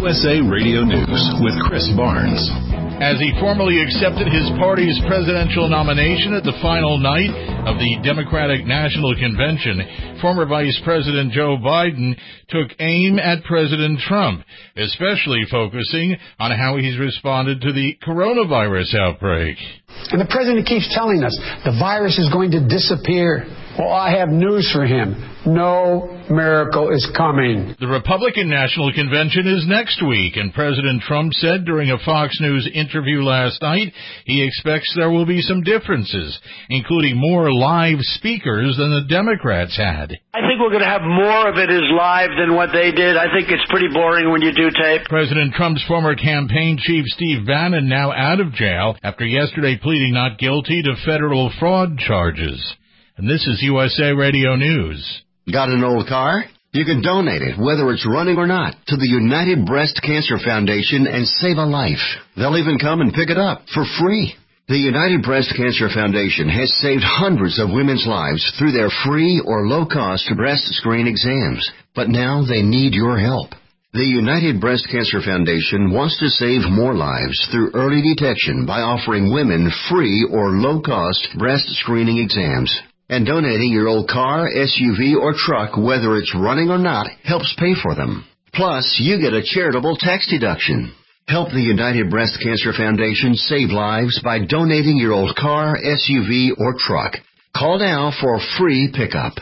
USA Radio News with Chris Barnes. As he formally accepted his party's presidential nomination at the final night of the Democratic National Convention, former Vice President Joe Biden took aim at President Trump, especially focusing on how he's responded to the coronavirus outbreak. And the president keeps telling us the virus is going to disappear. Well, I have news for him. No miracle is coming. The Republican National Convention is next week, and President Trump said during a Fox News interview last night he expects there will be some differences, including more live speakers than the Democrats had. I think we're going to have more of it as live than what they did. I think it's pretty boring when you do tape. President Trump's former campaign chief Steve Bannon now out of jail after yesterday pleading not guilty to federal fraud charges. And this is USA Radio News. Got an old car? You can donate it, whether it's running or not, to the United Breast Cancer Foundation and save a life. They'll even come and pick it up for free. The United Breast Cancer Foundation has saved hundreds of women's lives through their free or low-cost breast screen exams. But now they need your help. The United Breast Cancer Foundation wants to save more lives through early detection by offering women free or low-cost breast screening exams. And donating your old car, SUV, or truck, whether it's running or not, helps pay for them. Plus, you get a charitable tax deduction. Help the United Breast Cancer Foundation save lives by donating your old car, SUV, or truck. Call now for free pickup.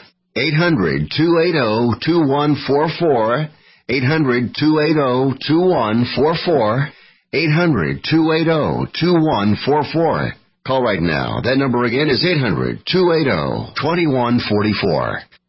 800-280-2144. 800-280-2144. 800-280-2144. Call right now. That number again is 800-280-2144.